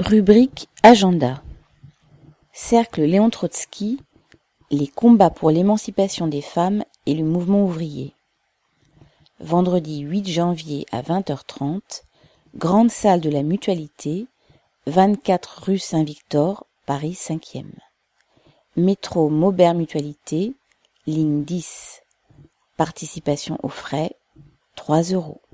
Rubrique Agenda. Cercle Léon Trotsky, les combats pour l'émancipation des femmes et le mouvement ouvrier. Vendredi 8 janvier à 20h30, grande salle de la Mutualité, 24 rue Saint-Victor, Paris 5e. Métro Maubert Mutualité, ligne 10. Participation aux frais, 3 €.